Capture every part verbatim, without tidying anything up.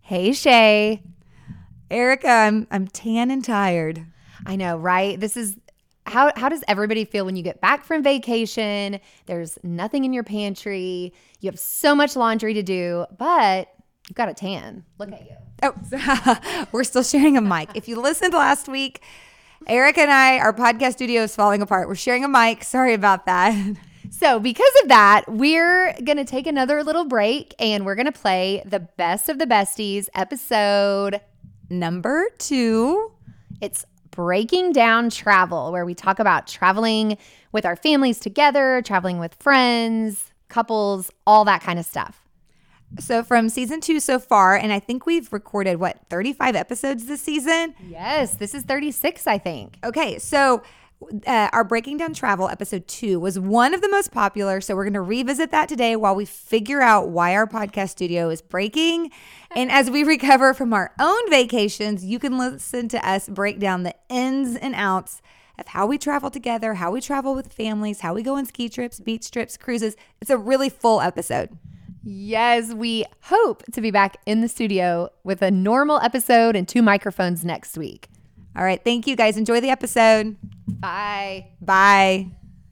Hey, Shay. Erica, I'm I'm tan and tired. I know, right? This is how how does everybody feel when you get back from vacation? There's nothing in your pantry. You have so much laundry to do, but you've got a tan. Look at you. Oh, we're still sharing a mic. If you listened last week, Erica and I, our podcast studio is falling apart. We're sharing a mic. Sorry about that. So because of that, we're going to take another little break and we're going to play the Best of the Besties episode number two. It's Breaking Down Travel, where we talk about traveling with our families together, traveling with friends, couples, all that kind of stuff. So from season two so far, and I think we've recorded, what, thirty-five episodes this season? Yes, this is thirty-six, I think. Okay, so uh, our Breaking Down Travel episode two was one of the most popular. So we're going to revisit that today while we figure out why our podcast studio is breaking. And as we recover from our own vacations, you can listen to us break down the ins and outs of how we travel together, how we travel with families, how we go on ski trips, beach trips, cruises. It's a really full episode. Yes, we hope to be back in the studio with a normal episode and two microphones next week. All right. Thank you, guys. Enjoy the episode. Bye. Bye.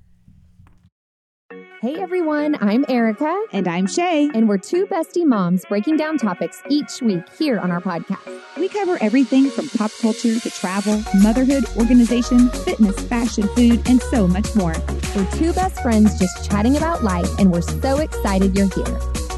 Hey everyone, I'm Erica. And I'm Shay. And we're two bestie moms breaking down topics each week here on our podcast. We cover everything from pop culture to travel, motherhood, organization, fitness, fashion, food, and so much more. We're two best friends just chatting about life, and we're so excited you're here.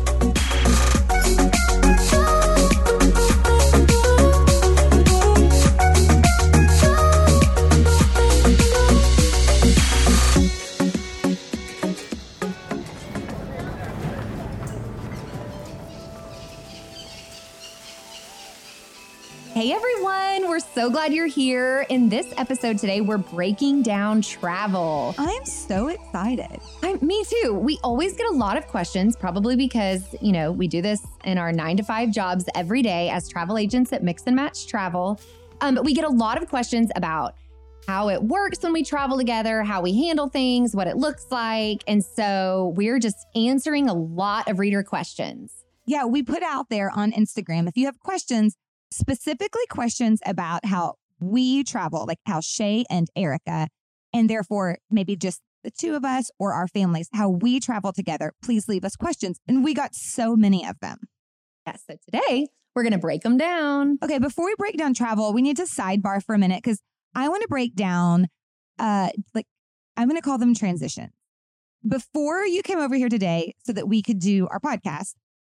Hey everyone, we're so glad you're here. In this episode today, we're breaking down travel. I'm so excited. I, me too. We always get a lot of questions, probably because, you know, we do this in our nine to five jobs every day as travel agents at Mix and Match Travel. Um, but we get a lot of questions about how it works when we travel together, how we handle things, what it looks like. And so we're just answering a lot of reader questions. Yeah, we put out there on Instagram, if you have questions, specifically questions about how we travel, like how Shay and Erica, and therefore maybe just the two of us or our families, how we travel together, please leave us questions. And we got so many of them. Yes, so today we're going to break them down. Okay, before we break down travel, we need to sidebar for a minute because I want to break down, uh, like, I'm going to call them transitions. Before you came over here today so that we could do our podcast,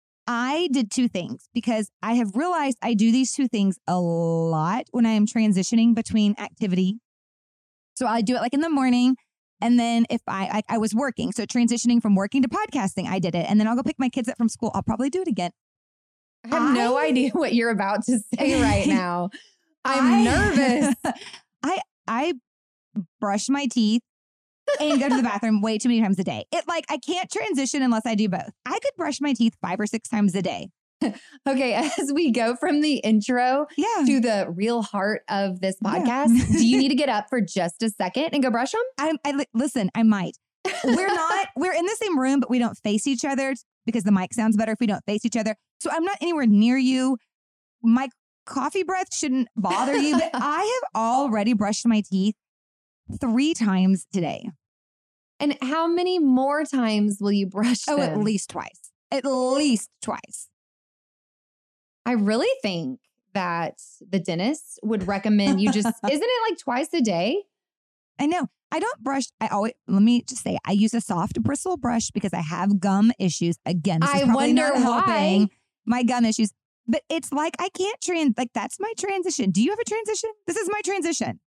I did two things because I have realized I do these two things a lot when I am transitioning between activity. So I do it like in the morning. And then if I, I, I was working, so transitioning from working to podcasting, I did it. And then I'll go pick my kids up from school. I'll probably do it again. I have I, no idea what you're about to say right now. I'm I, nervous. I, I brush my teeth and go to the bathroom way too many times a day. It like, I can't transition unless I do both. I could brush my teeth five or six times a day. Okay, as we go from the intro yeah. to the real heart of this podcast, yeah. Do you need to get up for just a second and go brush them? I, I Listen, I might. We're not, we're in the same room, but we don't face each other because the mic sounds better if we don't face each other. So I'm not anywhere near you. My coffee breath shouldn't bother you, but I have already brushed my teeth three times today. And how many more times will you brush them? Oh, at least twice. At least twice. I really think that the dentist would recommend you just, isn't it like twice a day? I know. I don't brush. I always, let me just say, I use a soft bristle brush because I have gum issues. Again, this is I probably wonder not helping why. My gum issues. But it's like, I can't trans, like that's my transition. Do you have a transition? This is my transition.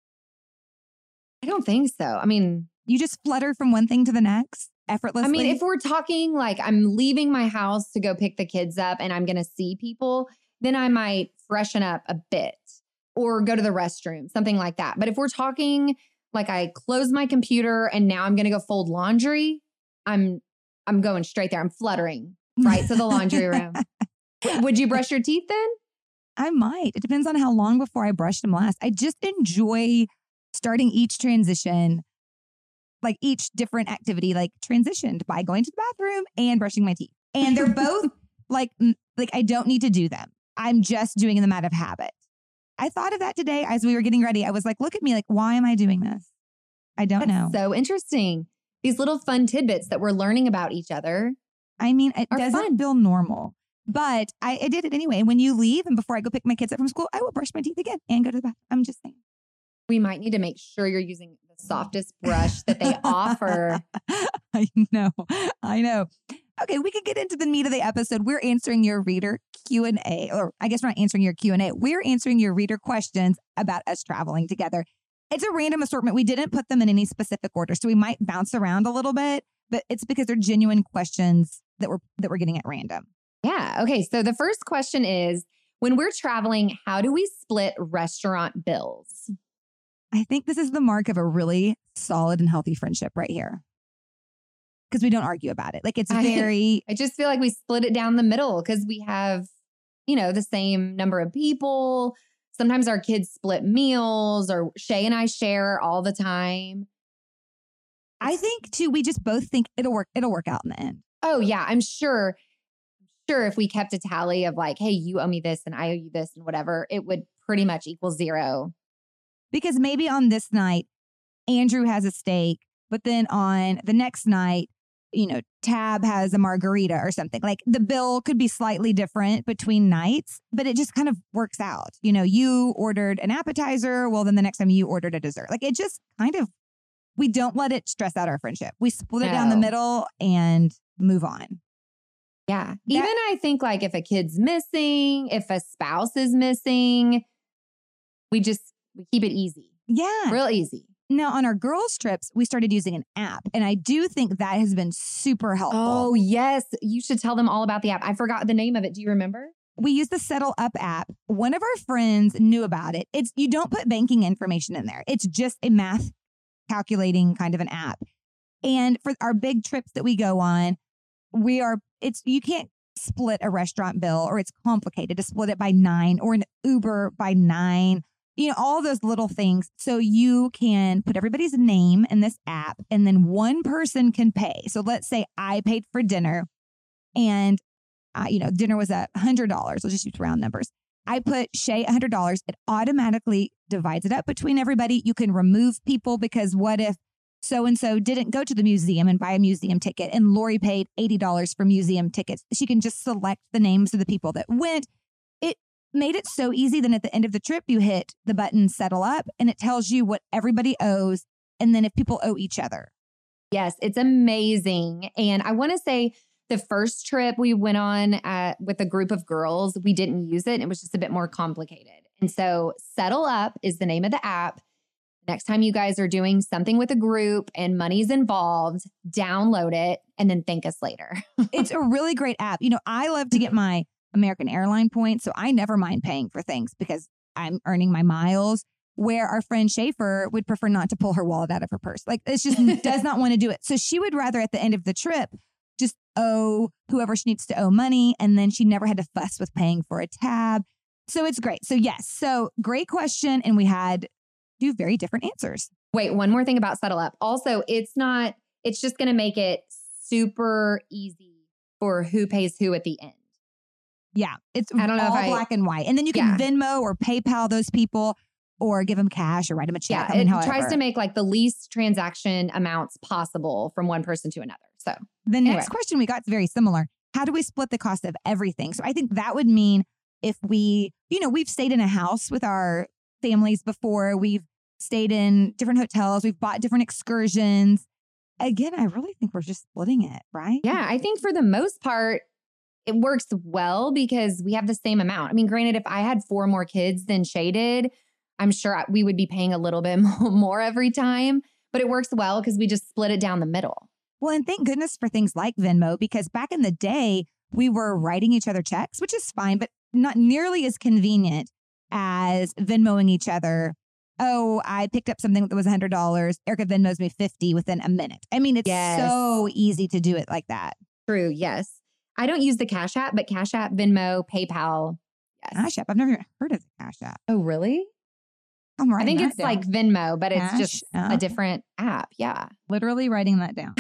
I don't think so. I mean, you just flutter from one thing to the next effortlessly. I mean, if we're talking like I'm leaving my house to go pick the kids up and I'm going to see people, then I might freshen up a bit or go to the restroom, something like that. But if we're talking like I close my computer and now I'm going to go fold laundry, I'm I'm going straight there. I'm fluttering right to the laundry room. W- would you brush your teeth then? I might. It depends on how long before I brushed them last. I just enjoy starting each transition, like each different activity, like transitioned by going to the bathroom and brushing my teeth. And they're both like, like I don't need to do them. I'm just doing them out of habit. I thought of that today as we were getting ready. I was like, look at me, like, why am I doing this? I don't That's know. so interesting. These little fun tidbits that we're learning about each other. I mean, it are doesn't fun. feel normal, but I, I did it anyway. When you leave and before I go pick my kids up from school, I will brush my teeth again and go to the bathroom. I'm just saying. We might need to make sure you're using the softest brush that they offer. I know. I know. Okay, we could get into the meat of the episode. We're answering your reader Q and A, or I guess we're not answering your Q and A. We're answering your reader questions about us traveling together. It's a random assortment. We didn't put them in any specific order, so we might bounce around a little bit, but it's because they're genuine questions that we're that we're getting at random. Yeah. Okay. So the first question is, when we're traveling, how do we split restaurant bills? I think this is the mark of a really solid and healthy friendship right here. Because we don't argue about it. Like it's I- very, I just feel like we split it down the middle because we have, you know, the same number of people. Sometimes our kids split meals, or Shay and I share all the time. I think too, we just both think it'll work. It'll work out in the end. Oh yeah, I'm sure. I'm sure if we kept a tally of like, hey, you owe me this and I owe you this and whatever, it would pretty much equal zero. Because maybe on this night, Andrew has a steak, but then on the next night, you know, Tab has a margarita or something. Like the bill could be slightly different between nights, but it just kind of works out. You know, you ordered an appetizer. Well, then the next time you ordered a dessert. Like it just kind of, we don't let it stress out our friendship. We split it down the No. middle and move on. Yeah. That- Even I think like if a kid's missing, if a spouse is missing, we just, we keep it easy, Yeah. real easy. Now, on our girls' trips, we started using an app, and I do think that has been super helpful. Oh, yes. You should tell them all about the app. I forgot the name of it. Do you remember? We use the Settle Up app. One of our friends knew about it. It's you don't put banking information in there. It's just a math calculating kind of an app. And for our big trips that we go on, we are it's you can't split a restaurant bill, or it's complicated to split it by nine, or an Uber by nine. You know, all those little things. So you can put everybody's name in this app, and then one person can pay. So let's say I paid for dinner, and uh, you know, dinner was a hundred dollars. Let's just use round numbers. I put Shay a hundred dollars. It automatically divides it up between everybody. You can remove people, because what if so and so didn't go to the museum and buy a museum ticket, and Lori paid eighty dollars for museum tickets? She can just select the names of the people that went. It made it so easy. Then at the end of the trip, you hit the button Settle Up, and it tells you what everybody owes, and then if people owe each other. Yes, it's amazing. And I want to say the first trip we went on uh, with a group of girls, we didn't use it. It was just a bit more complicated. And so Settle Up is the name of the app. Next time you guys are doing something with a group and money's involved, download it and then thank us later. It's a really great app. You know, I love to get my American airline points, so I never mind paying for things because I'm earning my miles, where our friend Schaefer would prefer not to pull her wallet out of her purse. Like, it's just does not want to do it. So she would rather at the end of the trip just owe whoever she needs to owe money, and then she never had to fuss with paying for a tab. So it's great. So yes, so great question, and we had two very different answers. Wait, one more thing about Settle Up. Also, it's not, it's just going to make it super easy for who pays who at the end. Yeah, it's I don't know all if I- black and white. And then you can Yeah. Venmo or PayPal those people, or give them cash or write them a check. Yeah, I mean, it however. tries to make like the least transaction amounts possible from one person to another. So The next Anyway. question we got is very similar. How do we split the cost of everything? So I think that would mean if we, you know, we've stayed in a house with our families before, we've stayed in different hotels, we've bought different excursions. Again, I really think we're just splitting it, right? yeah, I think for the most part, it works well because we have the same amount. I mean, granted, if I had four more kids than Shay did, I'm sure I- we would be paying a little bit more every time, but it works well because we just split it down the middle. Well, and thank goodness for things like Venmo, because back in the day, we were writing each other checks, which is fine, but not nearly as convenient as Venmoing each other. Oh, I picked up something that was one hundred dollars. Erica Venmos me fifty within a minute. I mean, it's Yes. so easy to do it like that. True. Yes. I don't use the Cash App, but Cash App, Venmo, PayPal. Yes. Cash App. I've never even heard of the Cash App. Oh, really? I'm I writing think that it's down. like Venmo, but it's Cash just a App. different app. Yeah. Literally writing that down.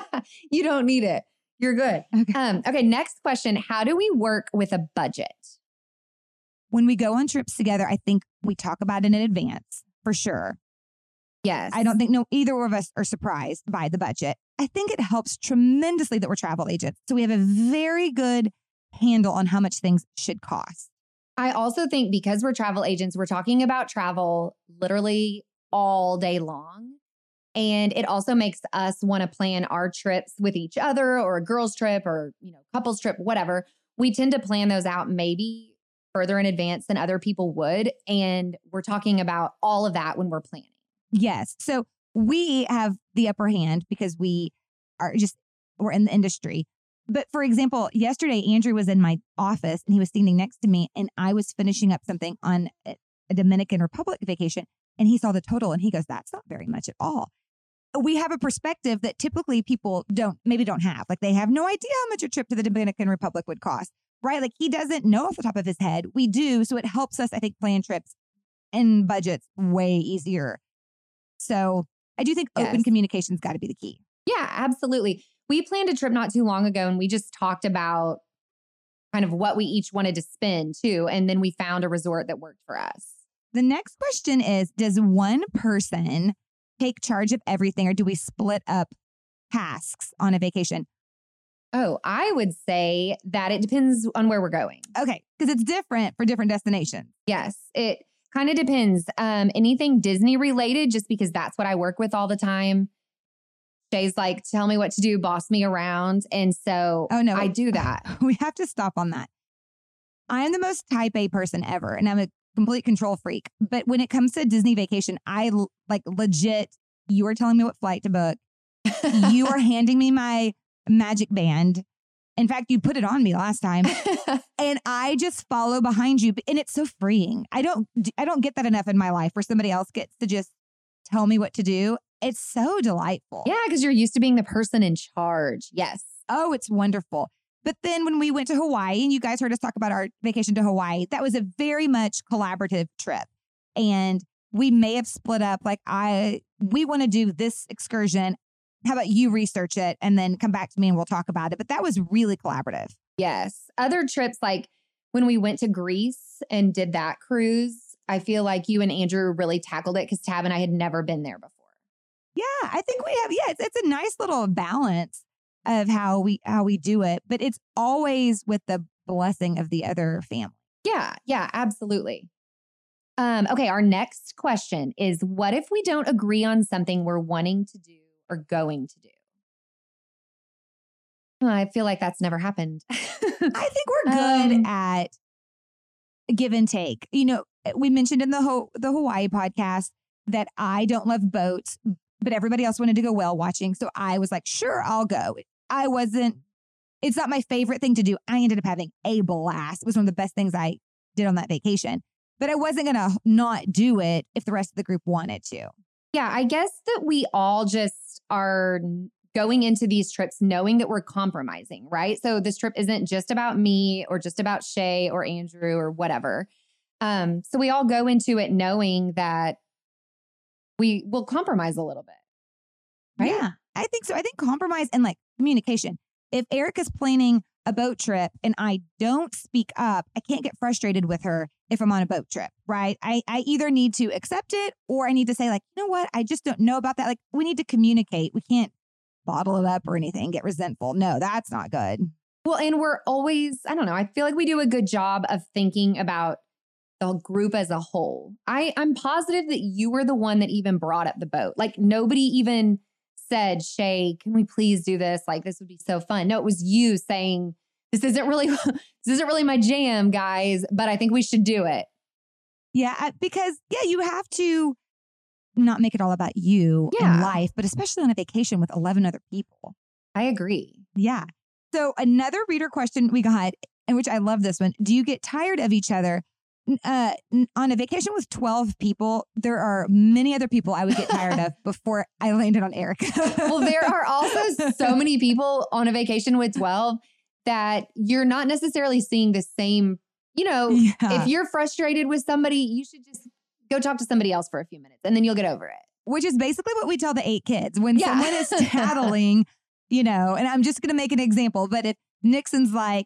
You don't need it. You're good. Okay. Um, okay. Next question. How do we work with a budget? when we go on trips together, I think we talk about it in advance for sure. Yes. I don't think no either of us are surprised by the budget. I think it helps tremendously that we're travel agents. So we have a very good handle on how much things should cost. I also think because we're travel agents, we're talking about travel literally all day long. And it also makes us want to plan our trips with each other, or a girls trip, or, you know, couples trip, whatever. We tend to plan those out maybe further in advance than other people would. And we're talking about all of that when we're planning. Yes. So we have the upper hand because we are just, we're in the industry. But for example, yesterday, Andrew was in my office and he was standing next to me and I was finishing up something on a Dominican Republic vacation. And he saw the total and he goes, that's not very much at all. We have a perspective that typically people don't, maybe don't have. Like they have no idea how much a trip to the Dominican Republic would cost, right? Like he doesn't know off the top of his head. We do. So it helps us, I think, plan trips and budgets way easier. So I do think Yes. open communication's got to be the key. Yeah, absolutely. We planned a trip not too long ago and we just talked about kind of what we each wanted to spend too. And then we found a resort that worked for us. The next question is, does one person take charge of everything or do we split up tasks on a vacation? Oh, I would say that it depends on where we're going. Okay, because it's different for different destinations. Yes, it kind of depends. Um, anything Disney related, just because that's what I work with all the time. Shay's like, tell me what to do, boss me around. And so Oh, no. I do that. We have to stop on that. I am the most type A person ever, and I'm a complete control freak. But when it comes to Disney vacation, I l- like legit, you are telling me what flight to book. You are handing me my magic band. In fact, you put it on me last time and I just follow behind you. And it's so freeing. I don't, I don't get that enough in my life where somebody else gets to just tell me what to do. It's so delightful. Yeah, because you're used to being the person in charge. Yes. Oh, it's wonderful. But then when we went to Hawaii, and you guys heard us talk about our vacation to Hawaii, that was a very much collaborative trip. And we may have split up. Like I, we want to do this excursion. How about you research it and then come back to me and we'll talk about it. But that was really collaborative. Yes. Other trips, like when we went to Greece and did that cruise, I feel like you and Andrew really tackled it because Tab and I had never been there before. Yeah, I think we have. Yeah, it's, it's a nice little balance of how we how we do it, but it's always with the blessing of the other family. Yeah, yeah, absolutely. Um, okay, our next question is, what if we don't agree on something we're wanting to do or going to do? I feel like that's never happened. I think we're good Um, at give and take. You know, we mentioned in the Ho- the Hawaii podcast that I don't love boats, but everybody else wanted to go whale watching. So I was like, sure, I'll go. I wasn't, it's not my favorite thing to do. I ended up having a blast. It was one of the best things I did on that vacation, but I wasn't going to not do it if the rest of the group wanted to. Yeah, I guess that we all just are going into these trips knowing that we're compromising, right? So this trip isn't just about me or just about Shay or Andrew or whatever. Um, so we all go into it knowing that we will compromise a little bit, right? Yeah, I think so. I think compromise and like communication. If Erica's planning a boat trip and I don't speak up, I can't get frustrated with her if I'm on a boat trip, right? I, I either need to accept it or I need to say like, you know what? I just don't know about that. Like we need to communicate. We can't bottle it up or anything, get resentful. No, that's not good. Well, and we're always, I don't know, I feel like we do a good job of thinking about the group as a whole. I, I'm positive that you were the one that even brought up the boat. Like nobody even said, Shay, can we please do this? Like this would be so fun. No, it was you saying, this isn't really, this isn't really my jam, guys, but I think we should do it. Yeah, I- because yeah, you have to not make it all about you Yeah. in life, but especially on a vacation with eleven other people. I agree. Yeah. So another reader question we got, in which I love this one. Do you get tired of each other? N- Uh, n- on a vacation with twelve people, there are many other people I would get tired of before I landed on Erica. Well, there are also so many people on a vacation with twelve that you're not necessarily seeing the same, you know, Yeah. if you're frustrated with somebody, you should just go talk to somebody else for a few minutes and then you'll get over it. Which is basically what we tell the eight kids when Yeah. someone is tattling, you know, and I'm just going to make an example, but if Nixon's like,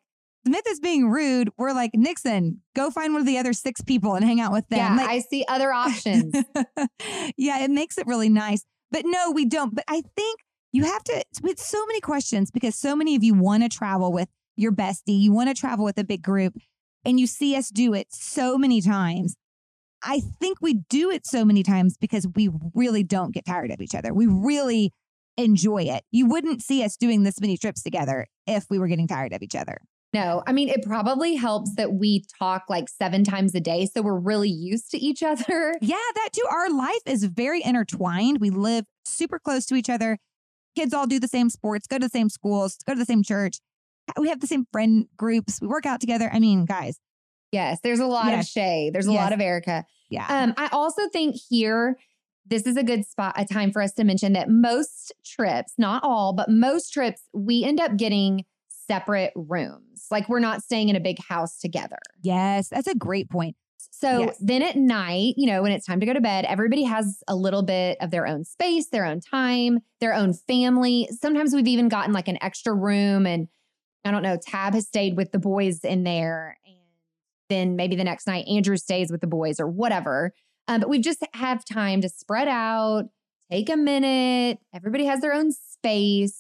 Smith is being rude, we're like, Nixon, go find one of the other six people and hang out with them. Yeah, Like, I see other options. yeah, it makes it really nice. But no, we don't. But I think you have to, with so many questions, because so many of you want to travel with your bestie, you want to travel with a big group, and you see us do it so many times. I think we do it so many times because we really don't get tired of each other. We really enjoy it. You wouldn't see us doing this many trips together if we were getting tired of each other. No, I mean, it probably helps that we talk like seven times a day. So we're really used to each other. Yeah, that too. Our life is very intertwined. We live super close to each other. Kids all do the same sports, go to the same schools, go to the same church. We have the same friend groups. We work out together. I mean, guys. Yes, there's a lot Yes. of Shay. There's a Yes. lot of Erica. Yeah. Um, I also think here, this is a good spot, a time for us to mention that most trips, not all, but most trips, we end up getting separate rooms. Like we're not staying in a big house together. Yes, that's a great point. So Yes. then at night, you know, when it's time to go to bed, everybody has a little bit of their own space, their own time, their own family. Sometimes we've even gotten like an extra room, and I don't know, Tab has stayed with the boys in there. And then maybe the next night, Andrew stays with the boys or whatever. Um, but we just have time to spread out, take a minute. Everybody has their own space.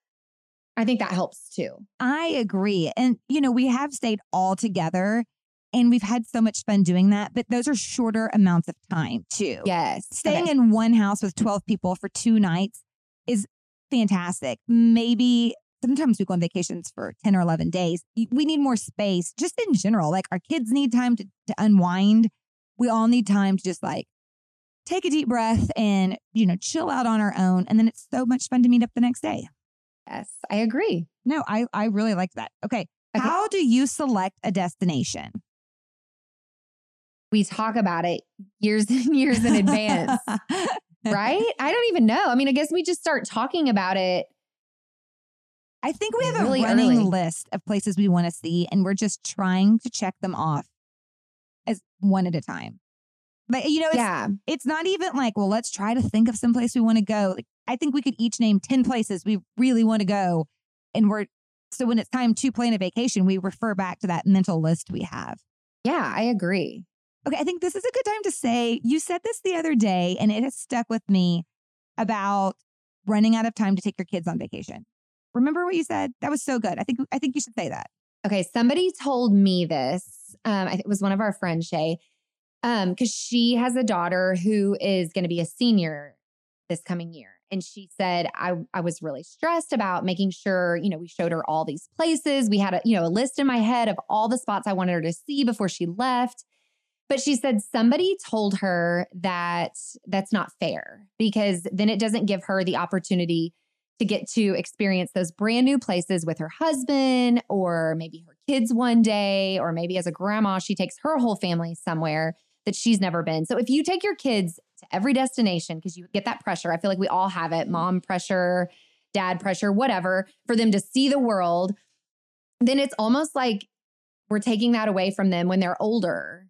I think that helps too. I agree. And, you know, we have stayed all together and we've had so much fun doing that, but those are shorter amounts of time too. Yes. Staying Okay. in one house with twelve people for two nights is fantastic. Maybe sometimes we go on vacations for ten or eleven days. We need more space just in general. Like our kids need time to, to unwind. We all need time to just like take a deep breath and, you know, chill out on our own. And then it's so much fun to meet up the next day. Yes, I agree. No, I, I really like that. Okay. Okay. How do you select a destination? We talk about it years and years in advance, right? I don't even know. I mean, I guess we just start talking about it. I think we have Really a running early. list of places we want to see, and we're just trying to check them off as one at a time. But, you know, it's, Yeah. it's not even like, well, let's try to think of some place we want to go. Like, I think we could each name ten places we really want to go. And we're, so when it's time to plan a vacation, we refer back to that mental list we have. Yeah, I agree. Okay, I think this is a good time to say, you said this the other day, and it has stuck with me about running out of time to take your kids on vacation. Remember what you said? That was so good. I think I think you should say that. Okay, somebody told me this. Um, I think it was one of our friends, Shay, um, because she has a daughter who is going to be a senior this coming year. And she said, I, I was really stressed about making sure, you know, we showed her all these places. We had a, you know, a list in my head of all the spots I wanted her to see before she left. But she said somebody told her that that's not fair because then it doesn't give her the opportunity to get to experience those brand new places with her husband or maybe her kids one day, or maybe as a grandma, she takes her whole family somewhere that she's never been. So if you take your kids to every destination, because you get that pressure, I feel like we all have it, mom pressure, dad pressure, whatever, for them to see the world, then it's almost like we're taking that away from them when they're older.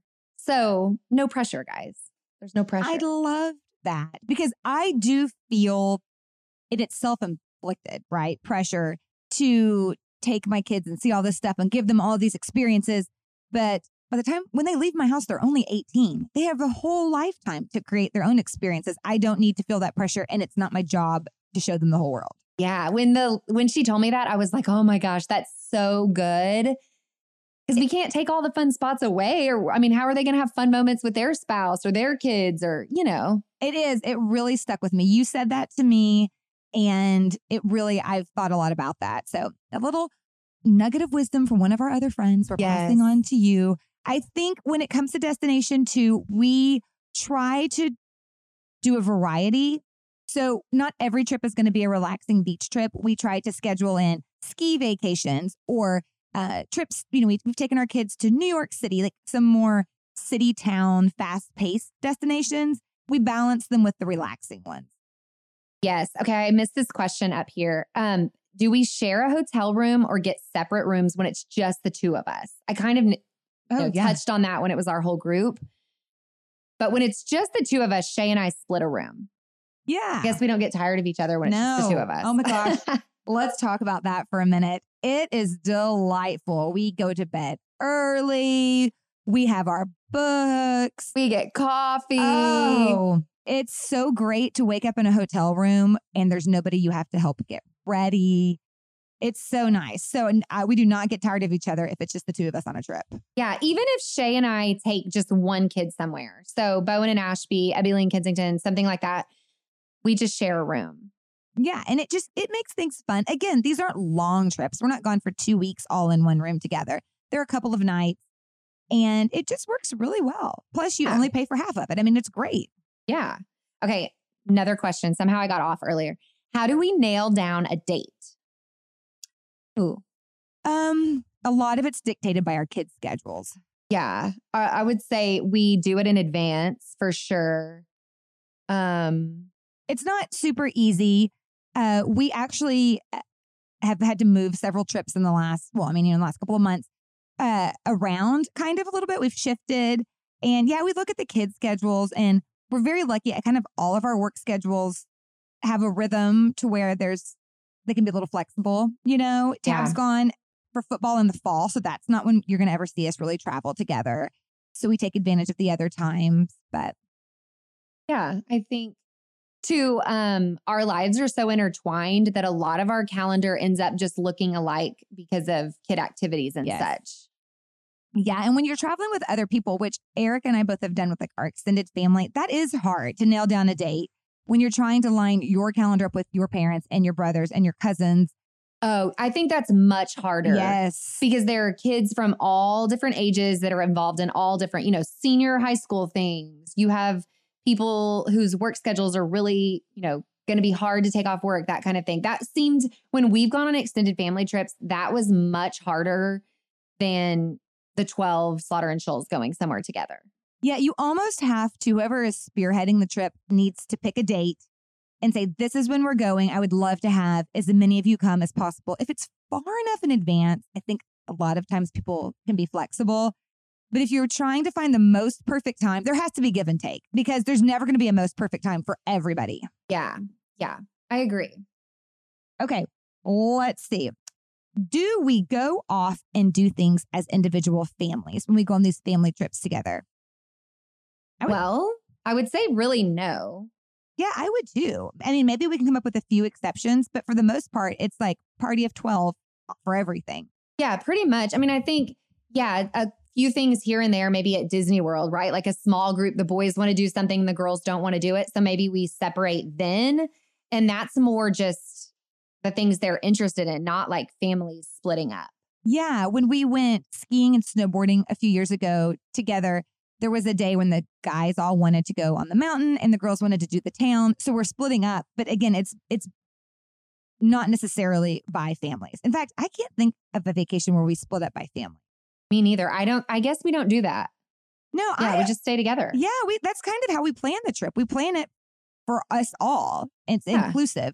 So no pressure, guys. There's no pressure. I love that because I do feel it it's self-inflicted, right? Pressure to take my kids and see all this stuff and give them all these experiences. But by the time when they leave my house, they're only eighteen. They have a whole lifetime to create their own experiences. I don't need to feel that pressure, and it's not my job to show them the whole world. Yeah. When the when she told me that, I was like, oh my gosh, that's so good. Because we can't take all the fun spots away. Or, I mean, how are they going to have fun moments with their spouse or their kids or, you know? It is. It really stuck with me. You said that to me, and it really, I've thought a lot about that. So a little nugget of wisdom from one of our other friends we're Yes. passing on to you. I think when it comes to destination two, we try to do a variety. So not every trip is going to be a relaxing beach trip. We try to schedule in ski vacations or uh, trips. You know, we, we've taken our kids to New York City, like some more city, town, fast-paced destinations. We balance them with the relaxing ones. Yes. Okay. I missed this question up here. Um, do we share a hotel room or get separate rooms when it's just the two of us? I kind of you know, touched on that when it was our whole group. But when it's just the two of us, Shay and I split a room. Yeah. I guess we don't get tired of each other when it's just the No. two of us. Oh my gosh. Let's talk about that for a minute. it is delightful. We go to bed early. We have our books. We get coffee. Oh, it's so great to wake up in a hotel room and there's nobody you have to help get ready. It's so nice. So uh, we do not get tired of each other if it's just the two of us on a trip. Yeah, even if Shay and I take just one kid somewhere, so Bowen and Ashby, Ebby and Kensington, something like that, we just share a room. Yeah, and it just, it makes things fun. Again, these aren't long trips. We're not gone for two weeks all in one room together. They're a couple of nights and it just works really well. Plus you Yeah. only pay for half of it. I mean, it's great. Yeah. Okay, another question. Somehow I got off earlier. How do we nail down a date? Ooh. Um, a lot of it's dictated by our kids' schedules. Yeah, I, I would say we do it in advance for sure. Um, It's not super easy. Uh, we actually have had to move several trips in the last, well, I mean, in the last couple of months, uh, around kind of a little bit. We've shifted. And yeah, we look at the kids' schedules and we're very lucky. I kind of all of our work schedules have a rhythm to where there's, they can be a little flexible, you know. Tab's Yeah. gone for football in the fall. So that's not when you're going to ever see us really travel together. So we take advantage of the other times. But yeah, I think too, um, our lives are so intertwined that a lot of our calendar ends up just looking alike because of kid activities and Yes. such. yeah. And when you're traveling with other people, which Eric and I both have done with like our extended family, that is hard to nail down a date when you're trying to line your calendar up with your parents and your brothers and your cousins. Oh, I think that's much harder. Yes. Because there are kids from all different ages that are involved in all different, you know, senior high school things. You have people whose work schedules are really, you know, going to be hard to take off work, that kind of thing. That seemed, when we've gone on extended family trips, that was much harder than the twelve Slaughter and Shoals going somewhere together. Yeah, you almost have to, whoever is spearheading the trip needs to pick a date and say, this is when we're going. I would love to have as many of you come as possible. If it's far enough in advance, I think a lot of times people can be flexible. But if you're trying to find the most perfect time, there has to be give and take because there's never going to be a most perfect time for everybody. Yeah. Yeah. I agree. Okay, let's see. Do we go off and do things as individual families when we go on these family trips together? I would- Well, I would say really no. Yeah, I would too. I mean, maybe we can come up with a few exceptions, but for the most part, it's like party of twelve for everything. Yeah, pretty much. I mean, I think, yeah, a few things here and there, maybe at Disney World, right? Like a small group, the boys want to do something, the girls don't want to do it. So maybe we separate then. And that's more just the things they're interested in, not like families splitting up. Yeah, when we went skiing and snowboarding a few years ago together, there was a day when the guys all wanted to go on the mountain and the girls wanted to do the town. So we're splitting up. But again, it's it's not necessarily by families. In fact, I can't think of a vacation where we split up by family. Me neither. I don't, I guess we don't do that. No, Yeah, I we just stay together. Yeah, we that's kind of how we plan the trip. We plan it for us all. It's Yeah. inclusive.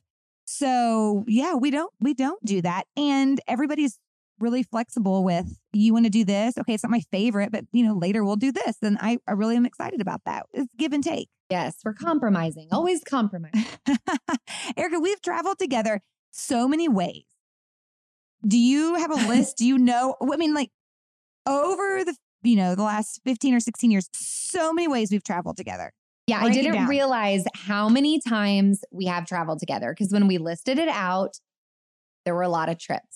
So yeah, we don't we don't do that. And everybody's really flexible with, you want to do this? Okay, it's not my favorite, but you know, later we'll do this. And I, I really am excited about that. It's give and take. Yes, we're compromising. Always compromise. Erica, we've traveled together so many ways. Do you have a list? Do you know? I mean, like over the, you know, the last fifteen or sixteen years, so many ways we've traveled together. Yeah, Break I it didn't down. realize how many times we have traveled together because when we listed it out, there were a lot of trips.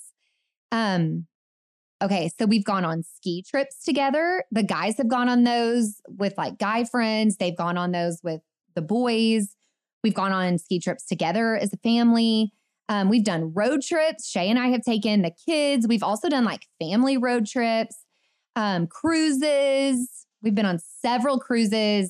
Um, okay, so we've gone on ski trips together. The guys have gone on those with like guy friends. They've gone on those with the boys. We've gone on ski trips together as a family. Um, we've done road trips. Shay and I have taken the kids. We've also done like family road trips, um, cruises. We've been on several cruises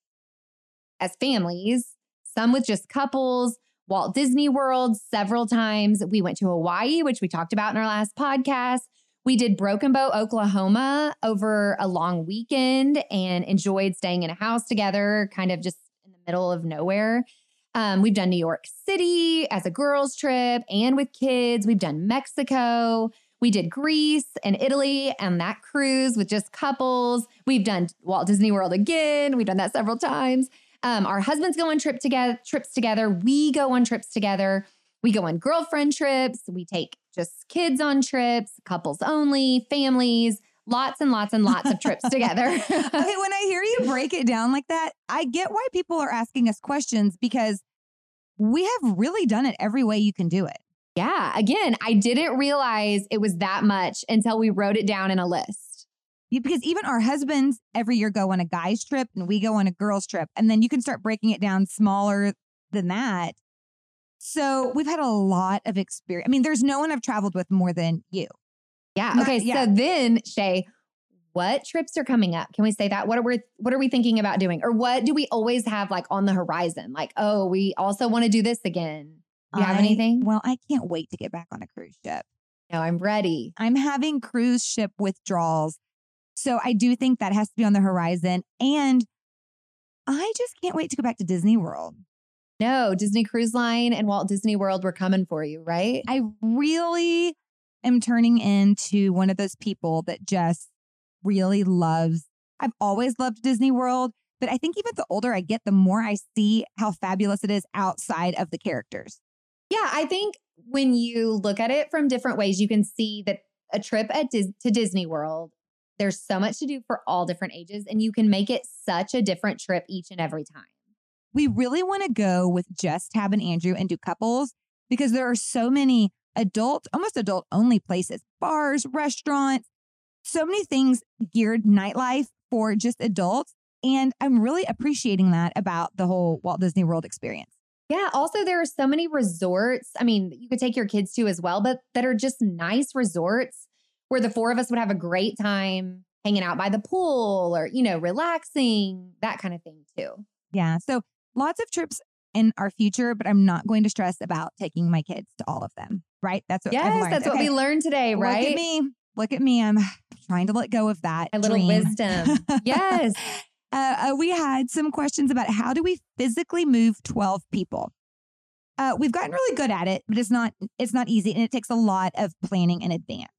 as families, some with just couples. Walt Disney World several times. We went to Hawaii, which we talked about in our last podcast. We did Broken Bow, Oklahoma over a long weekend and enjoyed staying in a house together, kind of just in the middle of nowhere. Um, we've done New York City as a girls trip and with kids. We've done Mexico. We did Greece and Italy and that cruise with just couples. We've done Walt Disney World again. We've done that several times. Um, our husbands go on trip together, trips together. We go on trips together. We go on girlfriend trips. We take just kids on trips, couples only, families, lots and lots and lots of trips together. Okay, when I hear you break it down like that, I get why people are asking us questions because we have really done it every way you can do it. Yeah. Again, I didn't realize it was that much until we wrote it down in a list. Yeah, because even our husbands every year go on a guy's trip and we go on a girl's trip. And then you can start breaking it down smaller than that. So we've had a lot of experience. I mean, there's no one I've traveled with more than you. Yeah. Not- Okay. yeah. So then, Shay, what trips are coming up? Can we say that? What are we, what are we thinking about doing? Or what do we always have like on the horizon? Like, oh, we also want to do this again. Do you have I- anything? Well, I can't wait to get back on a cruise ship. No, I'm ready. I'm having cruise ship withdrawals. So I do think that has to be on the horizon. And I just can't wait to go back to Disney World. No, Disney Cruise Line and Walt Disney World, we're coming for you, right? I really am turning into one of those people that just really loves, I've always loved Disney World, but I think even the older I get, the more I see how fabulous it is outside of the characters. Yeah, I think when you look at it from different ways, you can see that a trip at Dis- to Disney World, there's so much to do for all different ages, and you can make it such a different trip each and every time. We really want to go with just Tab and Andrew and do couples because there are so many adult, almost adult only places, bars, restaurants, so many things geared nightlife for just adults. And I'm really appreciating that about the whole Walt Disney World experience. Yeah. Also, there are so many resorts. I mean, you could take your kids to as well, but that are just nice resorts where the four of us would have a great time hanging out by the pool or, you know, relaxing, that kind of thing too. Yeah. So lots of trips in our future, but I'm not going to stress about taking my kids to all of them. Right? That's what I've Yes, learned. that's what Okay. we learned today, right? Look at me. Look at me. I'm trying to let go of that. A little dream. wisdom. Yes. Uh, uh, we had some questions about how do we physically move twelve people. Uh, we've gotten really good at it, but it's not it's not easy, and it takes a lot of planning in advance.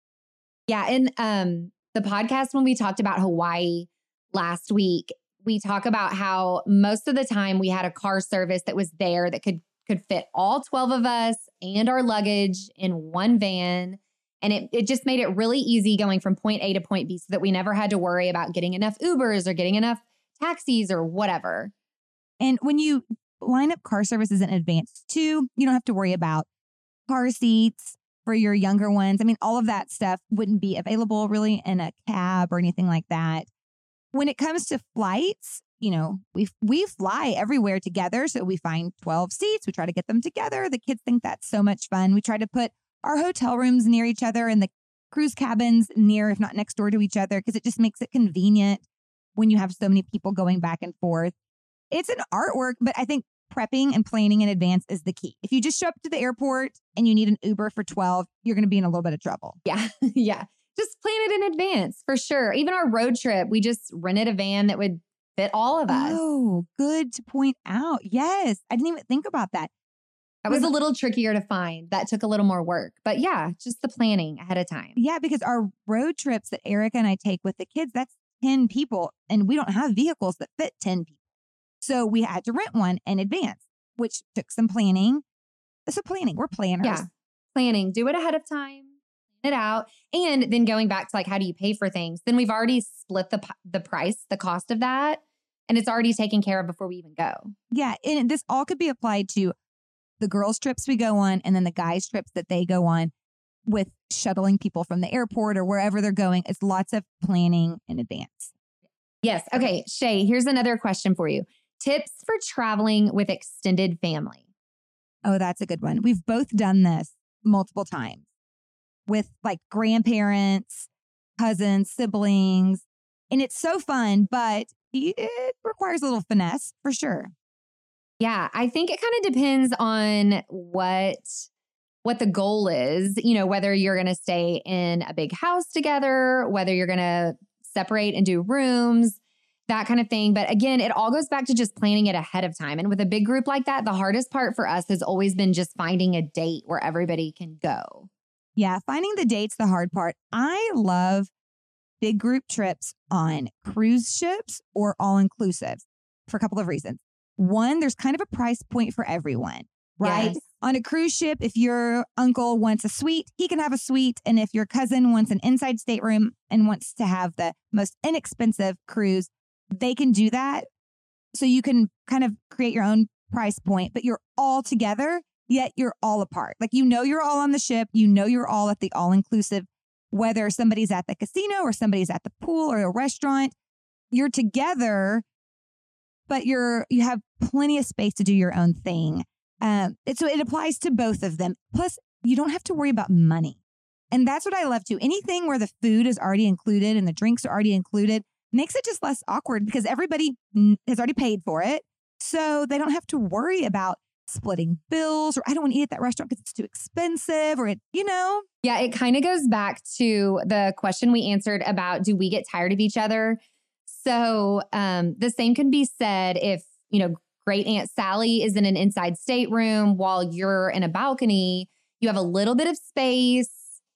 Yeah. And um, the podcast, when we talked about Hawaii last week, we talk about how most of the time we had a car service that was there that could could fit all twelve of us and our luggage in one van. And it, it just made it really easy going from point A to point B so that we never had to worry about getting enough Ubers or getting enough taxis or whatever. And when you line up car services in advance too, you don't have to worry about car seats for your younger ones. I mean, all of that stuff wouldn't be available really in a cab or anything like that. When it comes to flights, you know, we we fly everywhere together. So we find twelve seats. We try to get them together. The kids think that's so much fun. We try to put our hotel rooms near each other and the cruise cabins near, if not next door to each other, because it just makes it convenient when you have so many people going back and forth. It's an artwork, but I think prepping and planning in advance is the key. If you just show up to the airport and you need an Uber for twelve, you're going to be in a little bit of trouble. Yeah. Yeah. Just plan it in advance for sure. Even our road trip, we just rented a van that would fit all of us. Oh, good to point out. Yes. I didn't even think about that. That was a little trickier to find. That took a little more work. But yeah, just the planning ahead of time. Yeah, because our road trips that Erica and I take with the kids, that's ten people, and we don't have vehicles that fit ten people. So we had to rent one in advance, which took some planning. So planning, we're planners. Yeah. Planning. Do it ahead of time. Plan it out. And then going back to like, how do you pay for things? Then we've already split the, p- the price, the cost of that. And it's already taken care of before we even go. Yeah. And this all could be applied to the girls' trips we go on and then the guys' trips that they go on with shuttling people from the airport or wherever they're going. It's lots of planning in advance. Yes. Okay. Shay, here's another question for you. Tips for traveling with extended family. Oh, that's a good one. We've both done this multiple times with like grandparents, cousins, siblings, and it's so fun, but it requires a little finesse for sure. Yeah, I think it kind of depends on what what the goal is, you know, whether you're going to stay in a big house together, whether you're going to separate and do rooms, that kind of thing. But again, it all goes back to just planning it ahead of time. And with a big group like that, the hardest part for us has always been just finding a date where everybody can go. Yeah, finding the date's the hard part. I love big group trips on cruise ships or all inclusives for a couple of reasons. One, there's kind of a price point for everyone, right? Yes. On a cruise ship, if your uncle wants a suite, he can have a suite. And if your cousin wants an inside stateroom and wants to have the most inexpensive cruise, they can do that. So you can kind of create your own price point, but you're all together, yet you're all apart. Like, you know, you're all on the ship. You know, you're all at the all-inclusive, whether somebody's at the casino or somebody's at the pool or a restaurant, you're together, but you're, you have plenty of space to do your own thing. Um, it, so it applies to both of them. Plus, you don't have to worry about money. And that's what I love too. Anything where the food is already included and the drinks are already included makes it just less awkward because everybody has already paid for it. So they don't have to worry about splitting bills or I don't want to eat at that restaurant because it's too expensive or it, you know. Yeah, it kind of goes back to the question we answered about, do we get tired of each other? So um, the same can be said if, you know, Great Aunt Sally is in an inside stateroom while you're in a balcony. You have a little bit of space,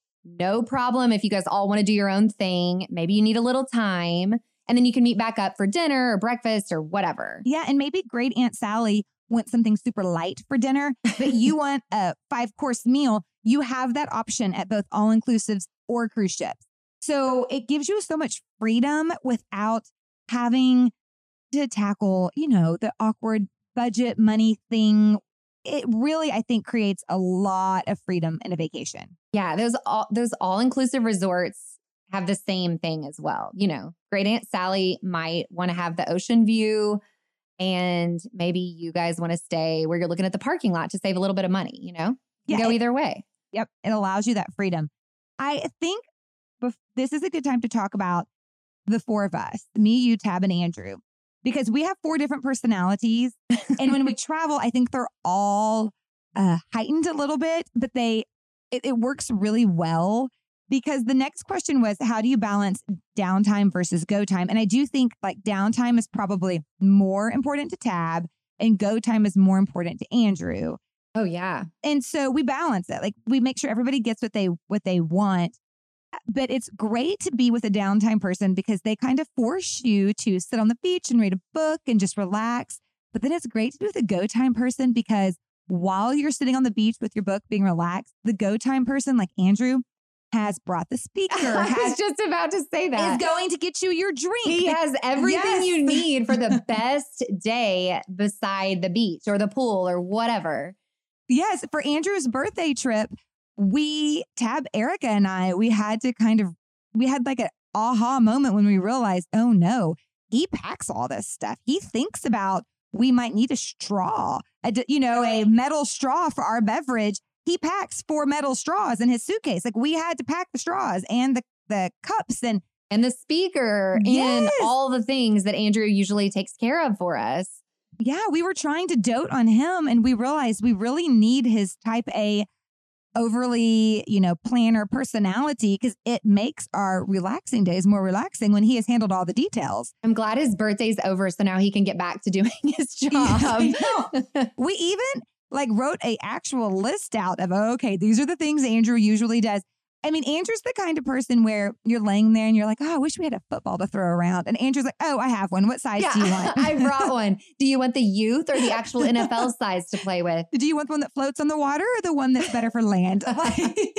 no problem. If you guys all want to do your own thing, maybe you need a little time and then you can meet back up for dinner or breakfast or whatever. Yeah. And maybe Great Aunt Sally wants something super light for dinner, but you want a five course meal. You have that option at both all inclusives or cruise ships. So it gives you so much freedom without having to tackle, you know, the awkward budget money thing. It really, I think, creates a lot of freedom in a vacation. Yeah, those all those all-inclusive resorts have the same thing as well. You know, Great Aunt Sally might want to have the ocean view, and maybe you guys want to stay where you're looking at the parking lot to save a little bit of money, you know? You Yeah, go it- either way. Yep. It allows you that freedom. I think bef- this is a good time to talk about the four of us, me, you, Tab, and Andrew, because we have four different personalities. And when we travel, I think they're all uh, heightened a little bit, but they it, it works really well because the next question was, how do you balance downtime versus go time? And I do think like downtime is probably more important to Tab and go time is more important to Andrew. Oh, yeah. And so we balance it. Like we make sure everybody gets what they what they want. But it's great to be with a downtime person because they kind of force you to sit on the beach and read a book and just relax. But then it's great to be with a go time person because while you're sitting on the beach with your book being relaxed, the go time person like Andrew has brought the speaker, I was has, just about to say that. is going to get you your drink. He has everything Yes. you need for the best day beside the beach or the pool or whatever. Yes, for Andrew's birthday trip, we, Tab, Erica, and I, we had to kind of, we had like an aha moment when we realized, oh no, he packs all this stuff. He thinks about, we might need a straw, a, d- you know, a metal straw for our beverage. He packs four metal straws in his suitcase. Like we had to pack the straws and the, the cups and And the speaker Yes. and all the things that Andrew usually takes care of for us. yeah, we were trying to dote on him and we realized we really need his type A overly, you know, planner personality because it makes our relaxing days more relaxing when he has handled all the details. I'm glad his birthday's over, so now he can get back to doing his job. I We even like wrote a actual list out of, okay, these are the things Andrew usually does. I mean, Andrew's the kind of person where you're laying there and you're like, oh, I wish we had a football to throw around. And Andrew's like, oh, I have one. What size Yeah, do you want? I brought one. Do you want the youth or the actual N F L size to play with? Do you want the one that floats on the water or the one that's better for land? Like,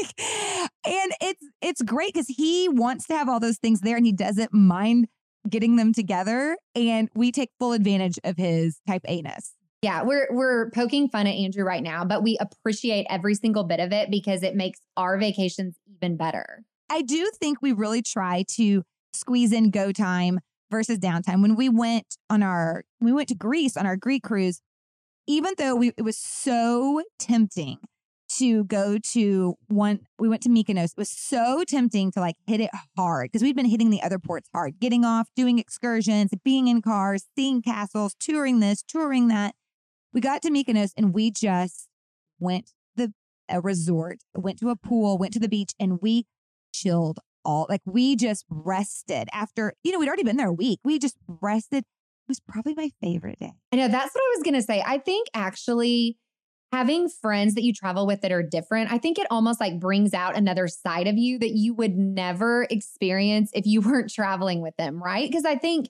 and it's it's great because he wants to have all those things there and he doesn't mind getting them together. And we take full advantage of his type A-ness. Yeah, we're we're poking fun at Andrew right now, but we appreciate every single bit of it because it makes our vacations even better. I do think we really try to squeeze in go time versus downtime. When we went on our, we went to Greece on our Greek cruise, even though we, it was so tempting to go to one, we went to Mykonos. It was so tempting to like hit it hard because we'd been hitting the other ports hard, getting off, doing excursions, being in cars, seeing castles, touring this, touring that. We got to Mykonos and we just went to the a resort, went to a pool, went to the beach, and we chilled all, like we just rested after, you know, we'd already been there a week. We just rested. It was probably my favorite day. I know that's what I was going to say. I think actually having friends that you travel with that are different, I think it almost like brings out another side of you that you would never experience if you weren't traveling with them, right? Because I think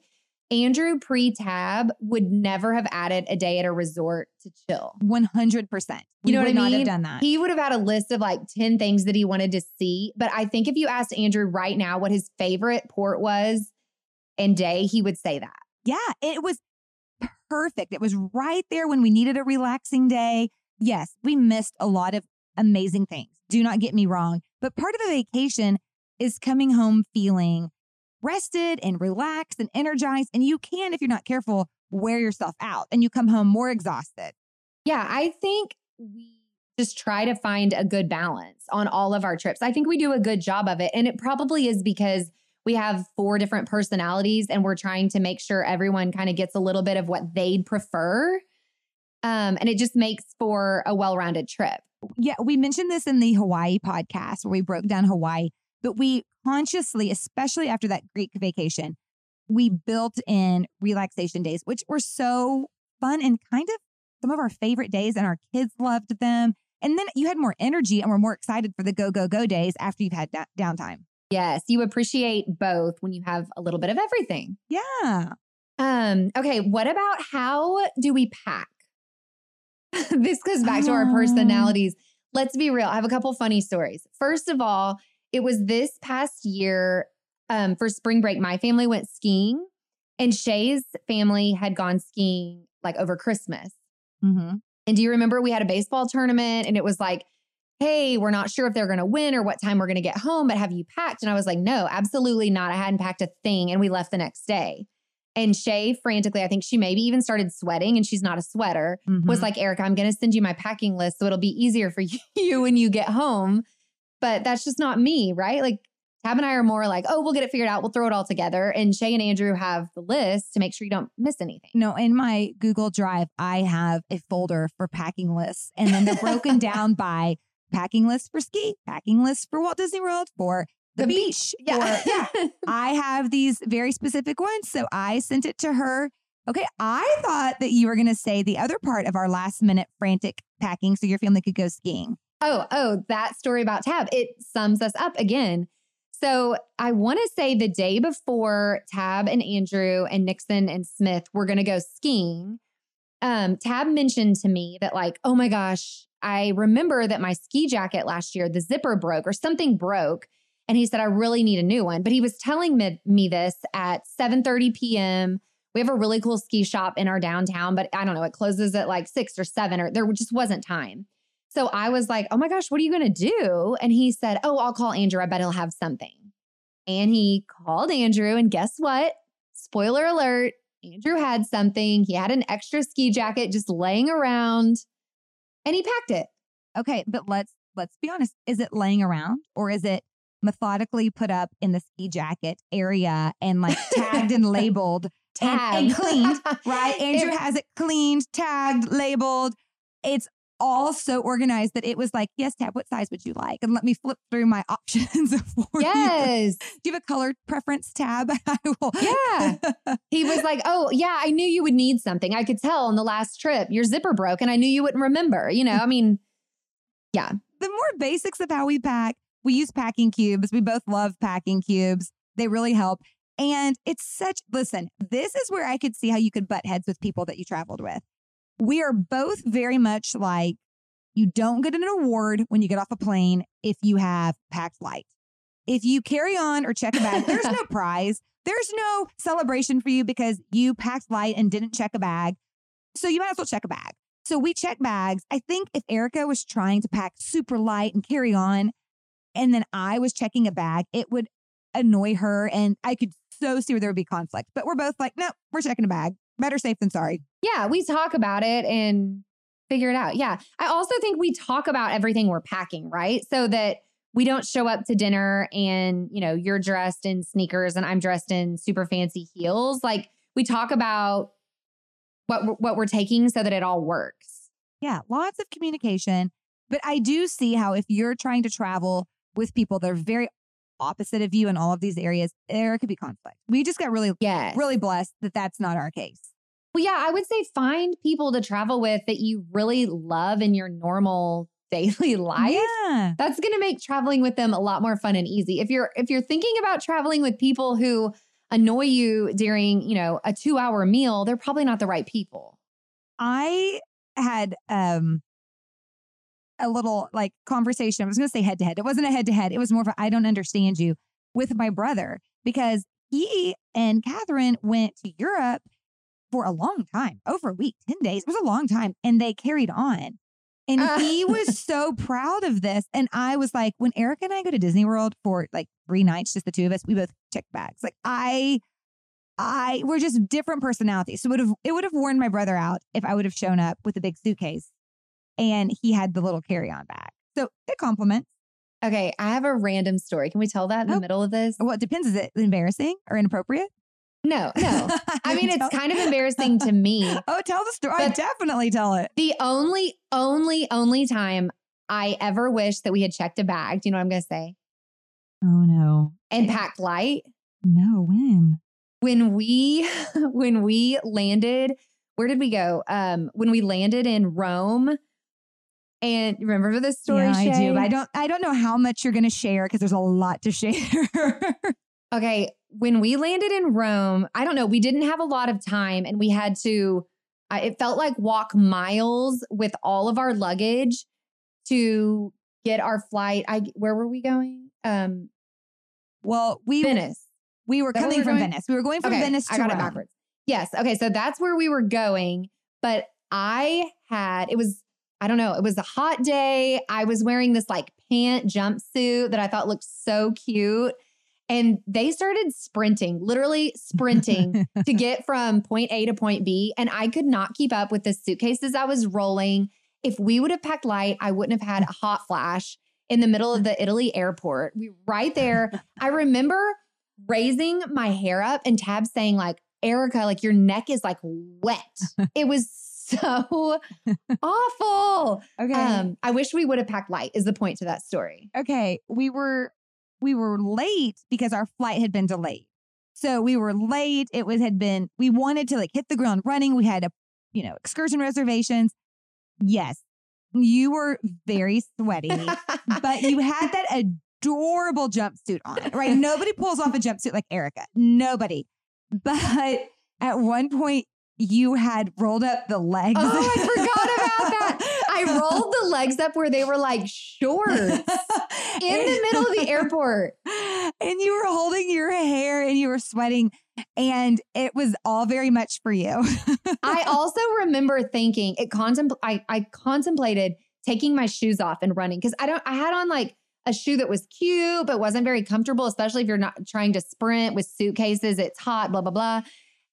Andrew pre-tab would never have added a day at a resort to chill. one hundred percent. You know what I would not mean? have done that. He would have had a list of like ten things that he wanted to see. But I think if you asked Andrew right now what his favorite port was and day, he would say that. Yeah, it was perfect. It was right there when we needed a relaxing day. Yes, we missed a lot of amazing things. Do not get me wrong. But part of a vacation is coming home feeling rested and relaxed and energized. And you can, if you're not careful, wear yourself out and you come home more exhausted. Yeah, I think we just try to find a good balance on all of our trips. I think we do a good job of it. And it probably is because we have four different personalities and we're trying to make sure everyone kind of gets a little bit of what they'd prefer. Um, and it just makes for a well-rounded trip. Yeah, we mentioned this in the Hawaii podcast where we broke down Hawaii, but we consciously, especially after that Greek vacation, we built in relaxation days, which were so fun and kind of some of our favorite days, and our kids loved them. And then you had more energy and were more excited for the go, go, go days after you've had da- downtime. Yes, you appreciate both when you have a little bit of everything. Yeah. Um, okay, what about how do we pack? This goes back to our Um. personalities. Let's be real. I have a couple funny stories. First of all, it was this past year um, for spring break. My family went skiing and Shay's family had gone skiing like over Christmas. Mm-hmm. And do you remember we had a baseball tournament and it was like, hey, we're not sure if they're going to win or what time we're going to get home, but have you packed? And I was like, no, absolutely not. I hadn't packed a thing. And we left the next day. And Shay frantically, I think she maybe even started sweating and she's not a sweater, Mm-hmm. was like, Erica, I'm going to send you my packing list so it'll be easier for you when you get home. But that's just not me, right? Like Tab and I are more like, oh, we'll get it figured out. We'll throw it all together. And Shay and Andrew have the list to make sure you don't miss anything. No, in my Google Drive, I have a folder for packing lists, and then they're broken down by packing list for ski, packing list for Walt Disney World, for the, The beach. Yeah. for- yeah. I have these very specific ones. So I sent it to her. Okay. I thought that you were going to say the other part of our last minute frantic packing so your family could go skiing. Oh, oh, that story about Tab. It sums us up again. So I want to say the day before Tab and Andrew and Nixon and Smith were going to go skiing, um, Tab mentioned to me that like, oh my gosh, I remember that my ski jacket last year, the zipper broke or something broke. And he said, I really need a new one. But he was telling me, me this at seven thirty p.m. We have a really cool ski shop in our downtown, but I don't know, it closes at like six or seven or there just wasn't time. So I was like, oh my gosh, what are you going to do? And he said, oh, I'll call Andrew. I bet he'll have something. And he called Andrew and guess what? Spoiler alert, Andrew had something. He had an extra ski jacket just laying around and he packed it. Okay. But let's, let's be honest. Is it laying around or is it methodically put up in the ski jacket area and like tagged and labeled and, and cleaned, right? Andrew It- has it cleaned, tagged, labeled. It's all so organized that it was like, yes, Tab, what size would you like? And let me flip through my options for you. Yes. Do you have a color preference, Tab? I will. Yeah. He was like, oh, yeah, I knew you would need something. I could tell on the last trip your zipper broke and I knew you wouldn't remember. You know, I mean, yeah. The more basics of how we pack, we use packing cubes. We both love packing cubes. They really help. And it's such, listen, this is where I could see how you could butt heads with people that you traveled with. We are both very much like, you don't get an award when you get off a plane if you have packed light. If you carry on or check a bag, there's no prize. There's no celebration for you because you packed light and didn't check a bag. So you might as well check a bag. So we check bags. I think if Erica was trying to pack super light and carry on, and then I was checking a bag, it would annoy her. And I could so see where there would be conflict. But we're both like, no, we're checking a bag. Better safe than sorry. Yeah, we talk about it and figure it out. Yeah. I also think we talk about everything we're packing, right? So that we don't show up to dinner and, you know, you're dressed in sneakers and I'm dressed in super fancy heels. Like we talk about what what we're taking so that it all works. Yeah, lots of communication. But I do see how if you're trying to travel with people that are very opposite of you in all of these areas, there could be conflict. We just got really, Yes. really blessed that that's not our case. Well, yeah, I would say find people to travel with that you really love in your normal daily life. Yeah. That's going to make traveling with them a lot more fun and easy. If you're if you're thinking about traveling with people who annoy you during, you know, a two hour meal, they're probably not the right people. I had um a little like conversation. I was going to say head to head. It wasn't a head to head. It was more of a I don't understand you with my brother because he and Catherine went to Europe for a long time, over a week, ten days. It was a long time. And they carried on. And Uh. he was so proud of this. And I was like, when Erica and I go to Disney World for like three nights, just the two of us, we both check bags. Like I, I, we're just different personalities. So it would have, it would have worn my brother out if I would have shown up with a big suitcase and he had the little carry-on bag. So it compliments. Okay, I have a random story. Can we tell that in the Nope. middle of this? Well, it depends. Is it embarrassing or inappropriate? No, no. I mean, Tell- it's kind of embarrassing to me. Oh, tell the story. I But- definitely tell it. The only, only, only time I ever wish that we had checked a bag, do you know what I'm going to say? Oh, no. And packed light. No, when? When we, when we landed, where did we go? Um, when we landed in Rome. And remember this story, Yeah, I Shay? do. But I don't, I don't know how much you're going to share because there's a lot to share. Okay, when we landed in Rome, I don't know, we didn't have a lot of time and we had to, I it felt like walk miles with all of our luggage to get our flight. I where were we going? Um, Well, we Venice. we were Is that where coming we're from going? Venice. We were going from Okay, Venice to I got Rome. it backwards. Yes. Okay, so that's where we were going, but I had it was I don't know, it was a hot day. I was wearing this like pant jumpsuit that I thought looked so cute. And they started sprinting, literally sprinting to get from point A to point B. And I could not keep up with the suitcases I was rolling. If we would have packed light, I wouldn't have had a hot flash in the middle of the Italy airport. We right there. I remember raising my hair up and Tab saying like, Erica, like your neck is like wet. It was so awful. Okay. Um, I wish we would have packed light is the point to that story. okay. We were we were late because our flight had been delayed. So we were late. It was had been we wanted to like hit the ground running. We had a you know excursion reservations. Yes, you were very sweaty, but you had that adorable jumpsuit on, right? Nobody pulls off a jumpsuit like Erica. Nobody. But at one point, you had rolled up the legs. Oh, I forgot about that. I rolled the legs up where they were like shorts in the middle of the airport. And you were holding your hair and you were sweating. And it was all very much for you. I also remember thinking it contempl- I, I contemplated taking my shoes off and running because I don't I had on like a shoe that was cute but wasn't very comfortable, especially if you're not trying to sprint with suitcases. It's hot, blah, blah, blah.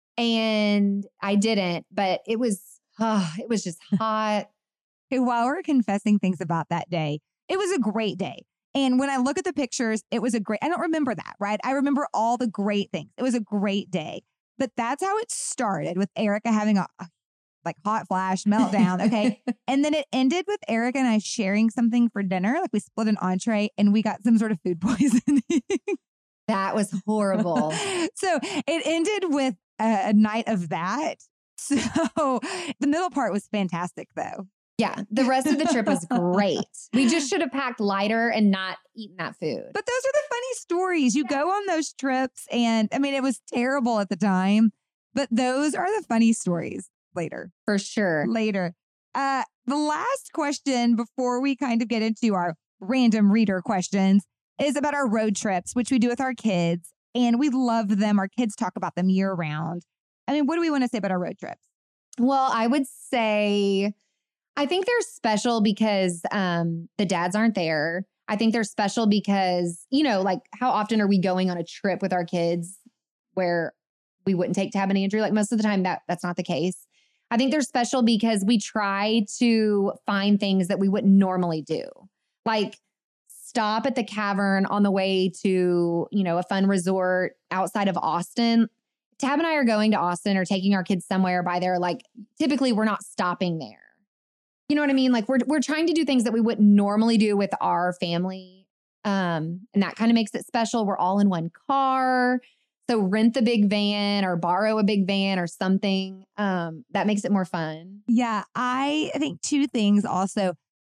And I didn't, but it was oh, it was just hot. Okay, while we're confessing things about that day, it was a great day. And when I look at the pictures, it was a great, I don't remember that, right? I remember all the great things. It was a great day. But that's how it started with Erica having a, a like hot flash meltdown. Okay. And then it ended with Erica and I sharing something for dinner. Like we split an entree and we got some sort of food poisoning. That was horrible. So it ended with a, a night of that. So the middle part was fantastic though. Yeah, the rest of the trip was great. We just should have packed lighter and not eaten that food. But those are the funny stories. You go on those trips and I mean, it was terrible at the time, but those are the funny stories later. For sure. Later. Uh, the last question before we kind of get into our random reader questions is about our road trips, which we do with our kids. And we love them. Our kids talk about them year round. I mean, what do we want to say about our road trips? Well, I would say I think they're special because um, the dads aren't there. I think they're special because, you know, like how often are we going on a trip with our kids where we wouldn't take Tab and Andrew? Like most of the time that that's not the case. I think they're special because we try to find things that we wouldn't normally do. Like stop at the Cavern on the way to, you know, a fun resort outside of Austin. Tab and I are going to Austin or taking our kids somewhere by there. Like typically we're not stopping there. You know what I mean? Like we're we're trying to do things that we wouldn't normally do with our family. Um, and that kind of makes it special. We're all in one car. So rent the big van or borrow a big van or something. Um, that makes it more fun. Yeah, I think two things also.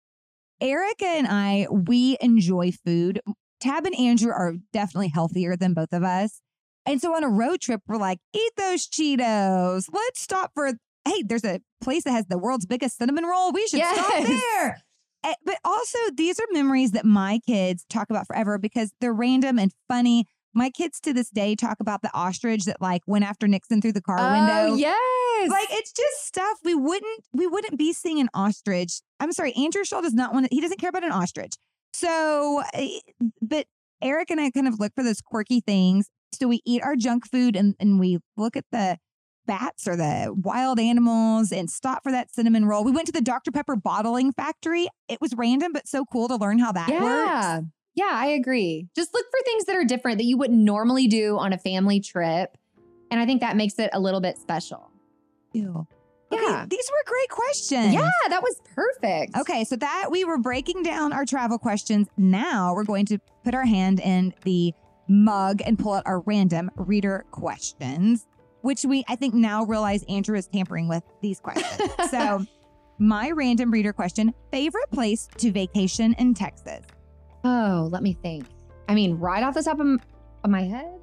Erica and I, we enjoy food. Tab and Andrew are definitely healthier than both of us. And so on a road trip, we're like, eat those Cheetos. Let's stop for, hey, there's a place that has the world's biggest cinnamon roll. We should Yes. stop there. Eh, But also, these are memories that my kids talk about forever because they're random and funny. My kids to this day talk about the ostrich that like went after Nixon through the car Oh, window. yes. Like it's just stuff we wouldn't we wouldn't be seeing an ostrich. I'm sorry, Andrew Shaw does not want to, he doesn't care about an ostrich. So, eh, but Eric and I kind of look for those quirky things. So we eat our junk food and, and we look at the bats or the wild animals and stop for that cinnamon roll. We went to the Doctor Pepper bottling factory. It was random, but so cool to learn how that yeah. works. Yeah, I agree. Just look for things that are different that you wouldn't normally do on a family trip. And I think that makes it a little bit special. Ew. Okay, Yeah. these were great questions. Yeah, that was perfect. Okay, so that we were breaking down our travel questions. Now we're going to put our hand in the mug and pull out our random reader questions, which we, I think, now realize Andrew is tampering with these questions. So, my random reader question: favorite place to vacation in Texas? Oh, let me think. I mean, right off the top of, m- of my head,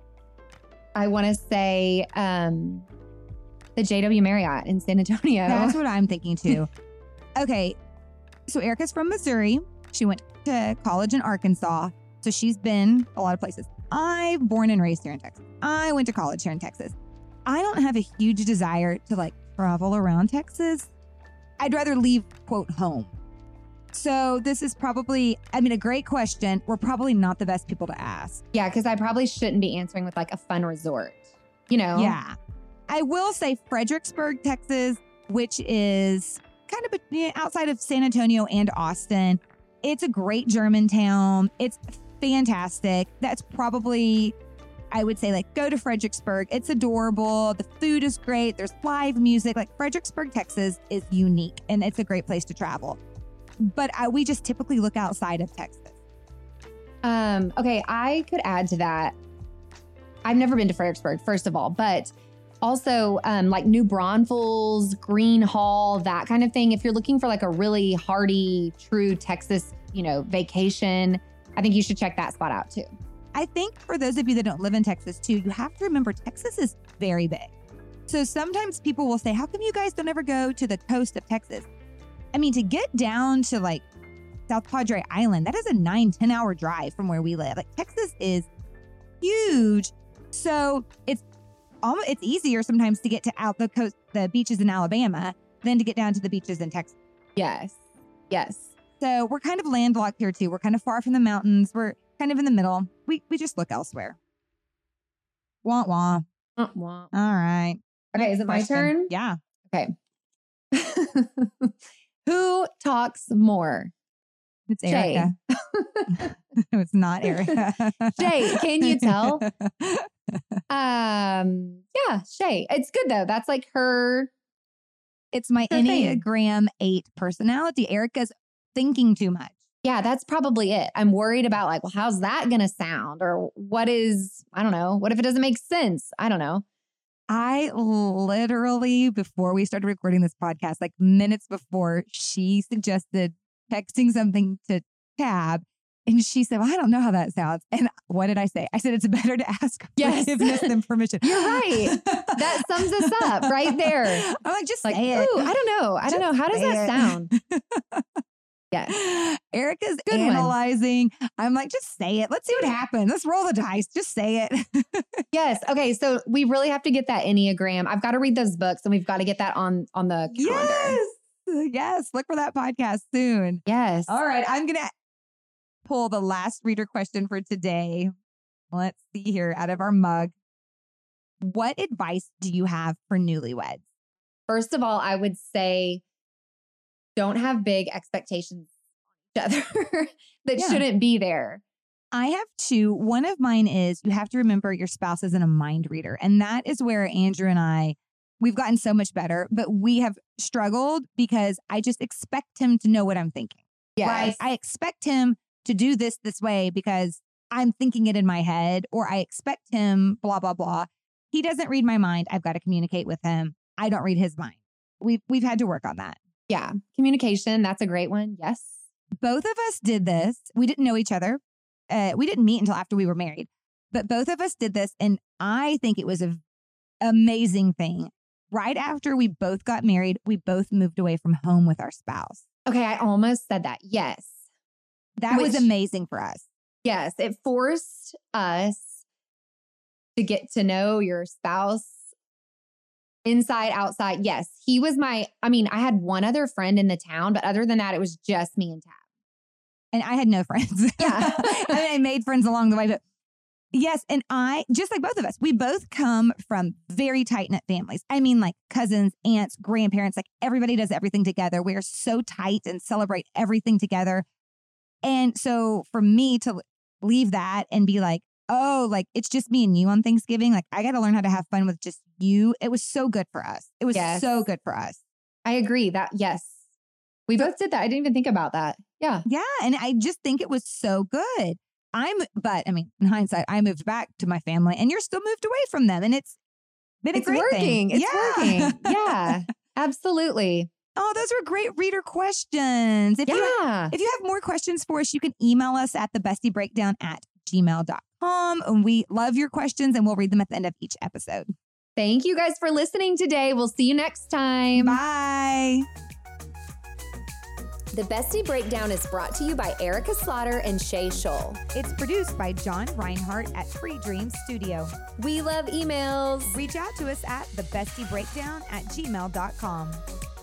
I want to say um, the J W Marriott in San Antonio. That's what I'm thinking too. Okay, so Erica's from Missouri. She went to college in Arkansas, so she's been a lot of places. I'm born and raised here in Texas. I went to college here in Texas. I don't have a huge desire to like travel around Texas. I'd rather leave, quote, home. So this is probably, I mean, a great question. We're probably not the best people to ask. Yeah, because I probably shouldn't be answering with like a fun resort. You know? Yeah. I will say Fredericksburg, Texas, which is kind of yeah, outside of San Antonio and Austin. It's a great German town. It's fantastic. That's probably, I would say, like, go to Fredericksburg. It's adorable. The food is great. There's live music. Like, Fredericksburg, Texas is unique, and it's a great place to travel. But I, we just typically look outside of Texas. Um, okay, I could add to that. I've never been to Fredericksburg, first of all, but also um, like New Braunfels, Green Hall, that kind of thing. If you're looking for like a really hearty, true Texas, you know, vacation, I think you should check that spot out too. I think for those of you that don't live in Texas too, you have to remember Texas is very big. So sometimes people will say, how come you guys don't ever go to the coast of Texas? I mean, to get down to like South Padre Island, that is a nine, ten hour drive from where we live. Like Texas is huge. So it's almost, it's easier sometimes to get to out the coast, the beaches in Alabama than to get down to the beaches in Texas. Yes. Yes. So we're kind of landlocked here too. We're kind of far from the mountains. We're kind of in the middle. We we just look elsewhere. Wah wah. Uh, wah. All right. Okay, is it my Question. turn? Yeah. Okay. Who talks more? It's Shay. Erica. No, it's not Erica. Shay, can you tell? Um, yeah, Shay. It's good though. That's like her. It's my Her thing. Enneagram eight personality. Erica's thinking too much. Yeah, that's probably it. I'm worried about like, well, how's that going to sound? Or what is, I don't know. What if it doesn't make sense? I don't know. I literally, before we started recording this podcast, like minutes before, she suggested texting something to Tab. And she said, well, I don't know how that sounds. And what did I say? I said, it's better to ask Yes. forgiveness than permission. You're right. That sums us up right there. I'm like, just Like, say it. ooh, I don't know. I don't Just know. How does say that it. sound? Yes. Erica's Good one. analyzing. I'm like, just say it. Let's see what happens. Let's roll the dice. Just say it. Yes. Okay. So we really have to get that Enneagram. I've got to read those books and we've got to get that on, on the calendar. Yes. Yes. Look for that podcast soon. Yes. All right. I'm going to pull the last reader question for today. Let's see here out of our mug. What advice do you have for newlyweds? First of all, I would say don't have big expectations on each other that Yeah. shouldn't be there. I have two. One of mine is you have to remember your spouse isn't a mind reader. And that is where Andrew and I, we've gotten so much better, but we have struggled because I just expect him to know what I'm thinking. Yes. Right? I expect him to do this this way because I'm thinking it in my head, or I expect him, blah, blah, blah. He doesn't read my mind. I've got to communicate with him. I don't read his mind. We've, we've had to work on that. Yeah. Communication. That's a great one. Yes. Both of us did this. We didn't know each other. Uh, we didn't meet until after we were married. but both of us did this. And I think it was an amazing thing. Right after we both got married, we both moved away from home with our spouse. Okay, I almost said that. Yes. That Which- was amazing for us. Yes, it forced us to get to know your spouse inside, outside. Yes, he was my, I mean, I had one other friend in the town, but other than that, it was just me and Tab. And I had no friends. Yeah. I mean, I made friends along the way, but yes. And I, just like both of us, we both come from very tight knit families. I mean, like cousins, aunts, grandparents, like everybody does everything together. We are so tight and celebrate everything together. And so for me to leave that and be like, oh, like it's just me and you on Thanksgiving. Like I got to learn how to have fun with just you. It was so good for us. It was Yes. so good for us. I agree that, yes, we both did that. I didn't even think about that. Yeah. Yeah. And I just think it was so good. I'm, but I mean, in hindsight, I moved back to my family and you're still moved away from them. And it's been a It's great working. thing. It's Yeah. working. Yeah, absolutely. Oh, those were great reader questions. If you Yeah. If you have more questions for us, you can email us at the bestie breakdown at gmail dot com. And we love your questions and we'll read them at the end of each episode. Thank you guys for listening today. We'll see you next time. Bye. The Bestie Breakdown is brought to you by Erica Slaughter and Shay Scholl. It's produced by John Reinhardt at Free Dream Studio. We love emails. Reach out to us at the bestie breakdown at gmail dot com.